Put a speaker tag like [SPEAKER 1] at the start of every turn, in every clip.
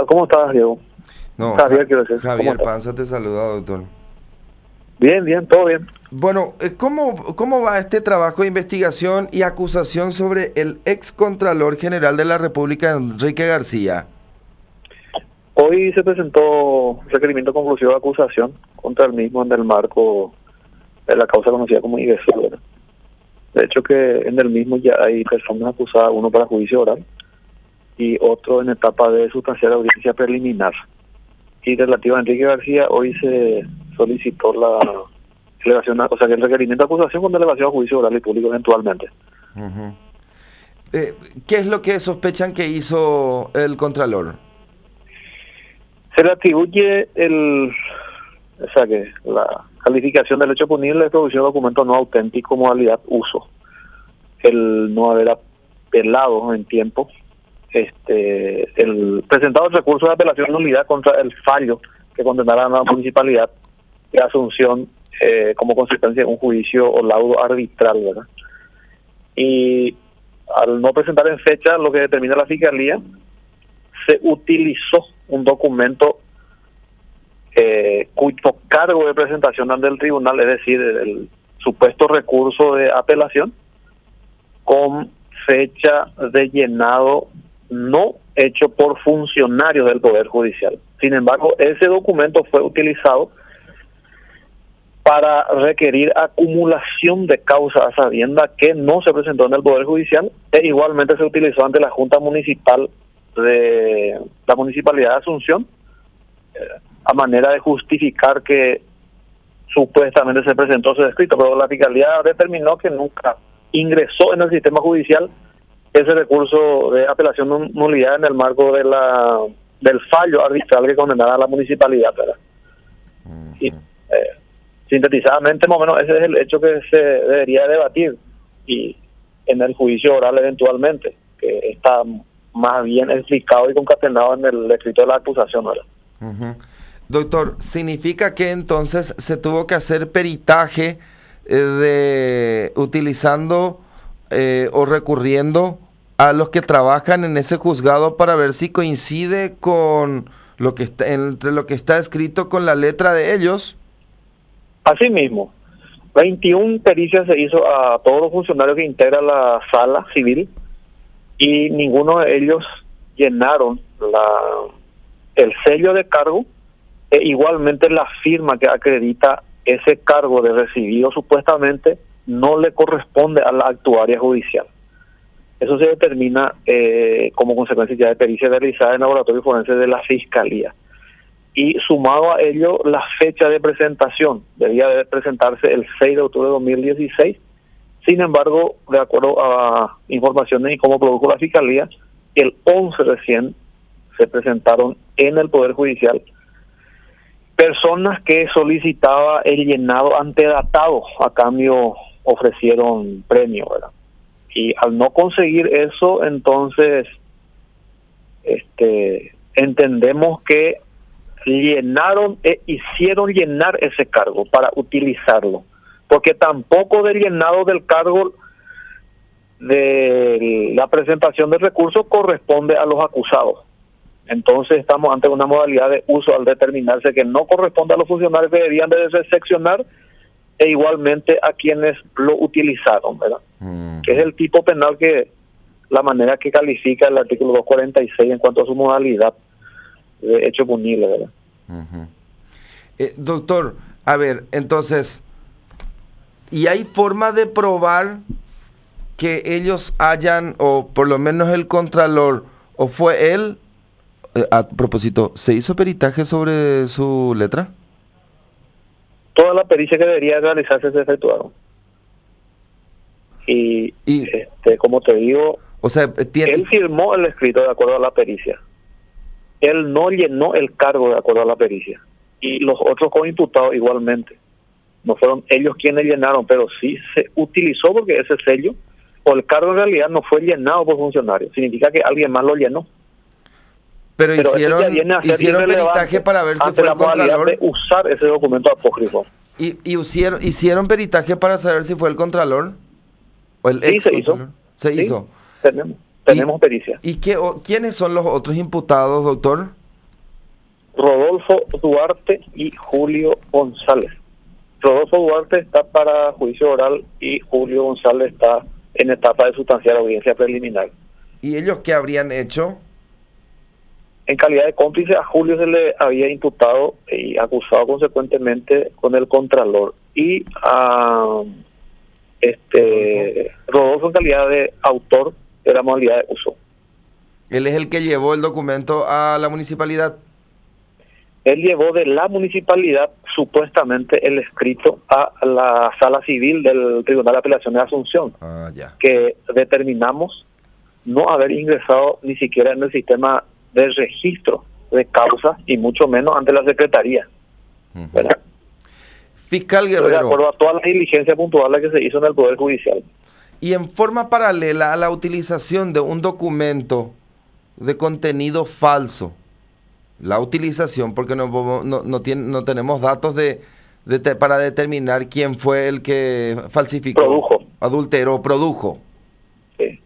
[SPEAKER 1] ¿Cómo estás, Diego?
[SPEAKER 2] No,
[SPEAKER 1] Javier, quiero decir.
[SPEAKER 2] Javier Panza te saluda, doctor.
[SPEAKER 1] Bien, todo bien.
[SPEAKER 2] Bueno, ¿cómo va este trabajo de investigación y acusación sobre el ex Contralor General de la República, Enrique García?
[SPEAKER 1] Hoy se presentó requerimiento conclusivo de acusación contra el mismo en el marco de la causa conocida como IBESUR. De hecho, que en el mismo ya hay personas acusadas, uno para juicio oral y otro en etapa de sustancial audiencia preliminar. Y relativo a Enrique García, hoy se solicitó la elevación, o sea, que el requerimiento de acusación con elevación a juicio oral y público eventualmente.
[SPEAKER 2] Uh-huh. ¿Qué es lo que sospechan que hizo el Contralor?
[SPEAKER 1] Se le atribuye la calificación del hecho punible de producción de documento no auténtico, modalidad uso. El no haber apelado en tiempo. El presentado el recurso de apelación de nulidad contra el fallo que condenara a la municipalidad de Asunción como consecuencia de un juicio o laudo arbitral, ¿verdad? Y al no presentar en fecha lo que determina la Fiscalía, se utilizó un documento cuyo cargo de presentación ante el tribunal, es decir, el supuesto recurso de apelación, con fecha de llenado no hecho por funcionarios del Poder Judicial. Sin embargo, ese documento fue utilizado para requerir acumulación de causa a sabienda que no se presentó en el Poder Judicial, e igualmente se utilizó ante la Junta Municipal de la Municipalidad de Asunción, a manera de justificar que supuestamente se presentó ese escrito, pero la Fiscalía determinó que nunca ingresó en el sistema judicial ese recurso de apelación de nulidad en el marco de del fallo arbitral que condenaba a la municipalidad, ¿verdad? Uh-huh. Y sintetizadamente, más o menos, ese es el hecho que se debería debatir y en el juicio oral eventualmente, que está más bien explicado y concatenado en el escrito de la acusación, ¿verdad?
[SPEAKER 2] Uh-huh. Doctor, ¿significa que entonces se tuvo que hacer peritaje utilizando o recurriendo a los que trabajan en ese juzgado para ver si coincide con lo que está, entre lo que está escrito con la letra de ellos?
[SPEAKER 1] Así mismo, 21 pericias se hizo a todos los funcionarios que integran la sala civil y ninguno de ellos llenaron el sello de cargo e igualmente la firma que acredita ese cargo de recibido supuestamente no le corresponde a la actuaria judicial. Eso se determina como consecuencia ya de pericia realizada en laboratorio forense de la Fiscalía. Y sumado a ello, la fecha de presentación debía de presentarse el 6 de octubre de 2016. Sin embargo, de acuerdo a informaciones y cómo produjo la Fiscalía, el 11 recién se presentaron en el Poder Judicial personas que solicitaba el llenado antedatado, a cambio ofrecieron premio, ¿verdad? Y al no conseguir eso, entonces entendemos que llenaron e hicieron llenar ese cargo para utilizarlo, porque tampoco del llenado del cargo de la presentación del recurso corresponde a los acusados. Entonces estamos ante una modalidad de uso al determinarse que no corresponde a los funcionarios que debían de seccionar e igualmente a quienes lo utilizaron, ¿verdad? Uh-huh. Que es el tipo penal que la manera que califica el artículo 246 en cuanto a su modalidad de hecho punible, ¿verdad?
[SPEAKER 2] Uh-huh. Doctor, a ver, entonces, ¿y hay forma de probar que ellos hayan, o por lo menos el Contralor, o fue él? A propósito, ¿se hizo peritaje sobre su letra?
[SPEAKER 1] Toda la pericia que debería realizarse se efectuaron. Y como te digo,
[SPEAKER 2] o sea,
[SPEAKER 1] él firmó el escrito de acuerdo a la pericia. Él no llenó el cargo de acuerdo a la pericia. Y los otros coimputados igualmente. No fueron ellos quienes llenaron, pero sí se utilizó porque ese sello o el cargo en realidad no fue llenado por funcionarios. Significa que alguien más lo llenó.
[SPEAKER 2] Pero hicieron peritaje para ver si fue el Contralor.
[SPEAKER 1] De usar ese documento apócrifo.
[SPEAKER 2] ¿Y hicieron peritaje para saber si fue el Contralor? ¿O el ex Contralor? Se hizo.
[SPEAKER 1] Tenemos pericia.
[SPEAKER 2] ¿Y quiénes son los otros imputados, doctor?
[SPEAKER 1] Rodolfo Duarte y Julio González. Rodolfo Duarte está para juicio oral y Julio González está en etapa de sustanciar audiencia preliminar.
[SPEAKER 2] ¿Y ellos qué habrían hecho?
[SPEAKER 1] En calidad de cómplice, a Julio se le había imputado y acusado consecuentemente con el Contralor, y a Rodolfo en calidad de autor de la modalidad de uso.
[SPEAKER 2] ¿Él es el que llevó el documento a la municipalidad?
[SPEAKER 1] Él llevó de la municipalidad supuestamente el escrito a la sala civil del Tribunal de Apelación de Asunción, que determinamos no haber ingresado ni siquiera en el sistema de registro de causas y mucho menos ante la Secretaría. ¿Verdad?
[SPEAKER 2] Fiscal Guerrero.
[SPEAKER 1] De acuerdo a todas las diligencias puntuales que se hizo en el Poder Judicial.
[SPEAKER 2] Y en forma paralela a la utilización de un documento de contenido falso, la utilización, porque no tenemos datos para determinar quién fue el que falsificó, adulteró, produjo.
[SPEAKER 1] Sí.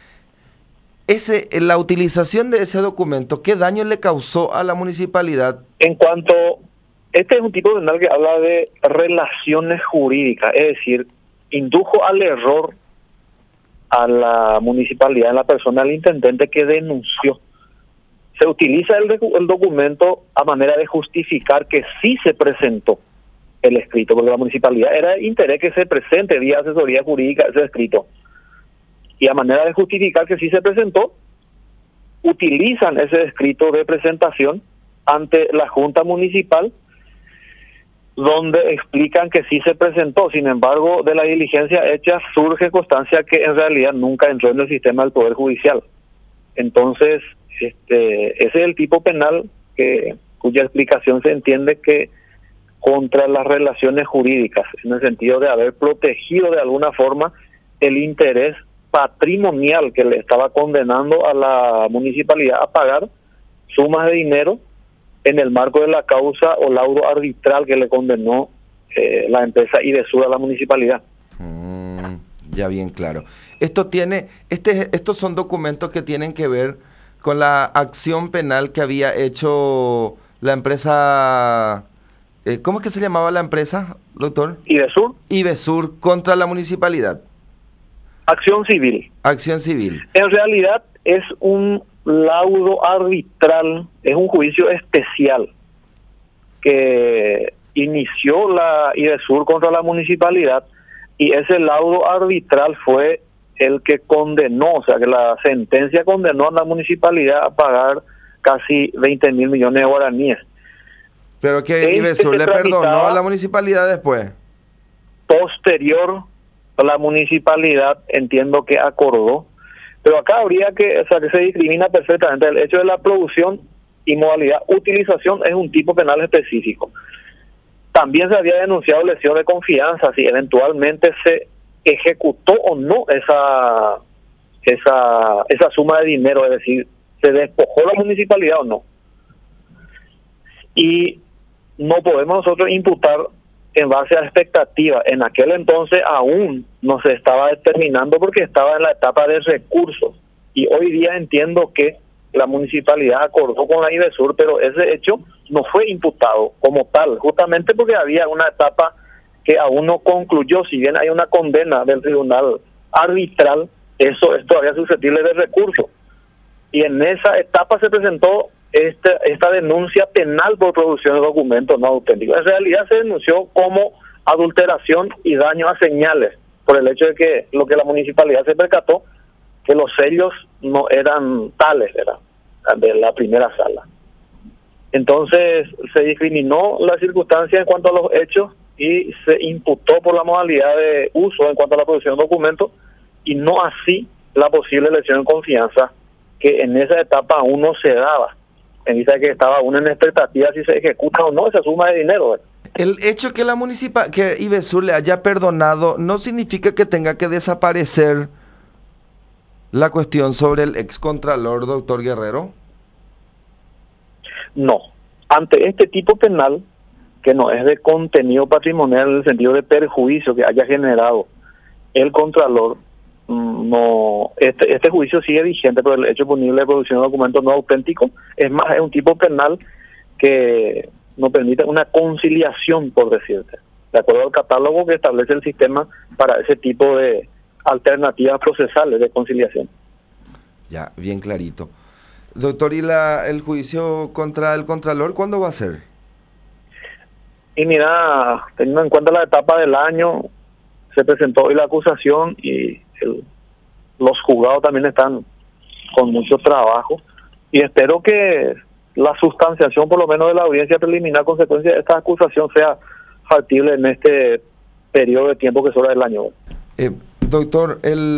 [SPEAKER 2] La utilización de ese documento, ¿qué daño le causó a la municipalidad?
[SPEAKER 1] En cuanto, este es un tipo penal que habla de relaciones jurídicas, es decir, indujo al error a la municipalidad, en la persona del intendente que denunció. Se utiliza el documento a manera de justificar que sí se presentó el escrito, porque la municipalidad era de interés que se presente vía asesoría jurídica ese escrito. Y a manera de justificar que sí se presentó, utilizan ese escrito de presentación ante la Junta Municipal, donde explican que sí se presentó. Sin embargo, de la diligencia hecha surge constancia que en realidad nunca entró en el sistema del Poder Judicial. Entonces, ese es el tipo penal cuya explicación se entiende que contra las relaciones jurídicas, en el sentido de haber protegido de alguna forma el interés patrimonial que le estaba condenando a la municipalidad a pagar sumas de dinero en el marco de la causa o laudo arbitral que le condenó la empresa Idesur a la municipalidad.
[SPEAKER 2] Ya bien claro. Estos son documentos que tienen que ver con la acción penal que había hecho la empresa, ¿cómo es que se llamaba la empresa, doctor?
[SPEAKER 1] Idesur.
[SPEAKER 2] Idesur contra la municipalidad.
[SPEAKER 1] Acción civil.
[SPEAKER 2] Acción civil.
[SPEAKER 1] En realidad es un laudo arbitral, es un juicio especial que inició la Idesur contra la municipalidad, y ese laudo arbitral fue el que condenó, o sea que la sentencia condenó a la municipalidad a pagar casi 20 mil millones de guaraníes.
[SPEAKER 2] Pero que Idesur le perdonó a la municipalidad después.
[SPEAKER 1] Posterior, la municipalidad entiendo que acordó, pero acá habría que se discrimina perfectamente el hecho de la producción y modalidad utilización, es un tipo penal específico. También se había denunciado lesión de confianza, si eventualmente se ejecutó o no esa suma de dinero, es decir, se despojó la municipalidad o no. Y no podemos nosotros imputar en base a expectativa. En aquel entonces aún no se estaba determinando porque estaba en la etapa de recursos, y hoy día entiendo que la municipalidad acordó con la Idesur, pero ese hecho no fue imputado como tal, justamente porque había una etapa que aún no concluyó. Si bien hay una condena del tribunal arbitral, eso es todavía susceptible de recurso, y en esa etapa se presentó esta denuncia penal por producción de documentos no auténticos. En realidad se denunció como adulteración y daño a señales, por el hecho de que lo que la municipalidad se percató, que los sellos no eran tales, de la primera sala. Entonces se discriminó la circunstancia en cuanto a los hechos y se imputó por la modalidad de uso en cuanto a la producción de documentos, y no así la posible lesión de confianza, que en esa etapa aún no se daba, en vista de que estaba aún en expectativa si se ejecuta o no esa suma de dinero.
[SPEAKER 2] El hecho que que Idesur le haya perdonado no significa que tenga que desaparecer la cuestión sobre el excontralor, doctor Guerrero.
[SPEAKER 1] No, ante este tipo penal, que no es de contenido patrimonial en el sentido de perjuicio que haya generado el contralor, no, este juicio sigue vigente por el hecho punible de producción de documentos no auténticos. Es más, es un tipo penal que no permite una conciliación, por decirte, de acuerdo al catálogo que establece el sistema para ese tipo de alternativas procesales de conciliación.
[SPEAKER 2] Ya, bien clarito. Doctor, ¿y el juicio contra el Contralor cuándo va a ser?
[SPEAKER 1] Y mira, teniendo en cuenta la etapa del año, se presentó hoy la acusación y los juzgados también están con mucho trabajo, y espero que la sustanciación por lo menos de la audiencia preliminar consecuencia de esta acusación sea factible en este periodo de tiempo que sobra del año.
[SPEAKER 2] Doctor,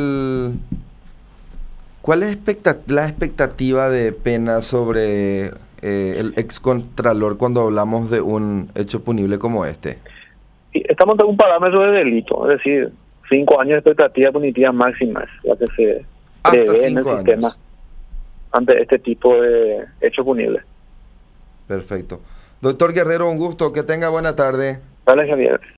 [SPEAKER 2] ¿cuál es la expectativa de pena sobre el excontralor cuando hablamos de un hecho punible como este?
[SPEAKER 1] Estamos en un parámetro de delito, es decir, 5 años de expectativa punitiva máxima es la que se prevé en el sistema ante este tipo de hechos punibles.
[SPEAKER 2] Perfecto. Doctor Guerrero, un gusto, que tenga buena tarde.
[SPEAKER 1] Dale, Javier.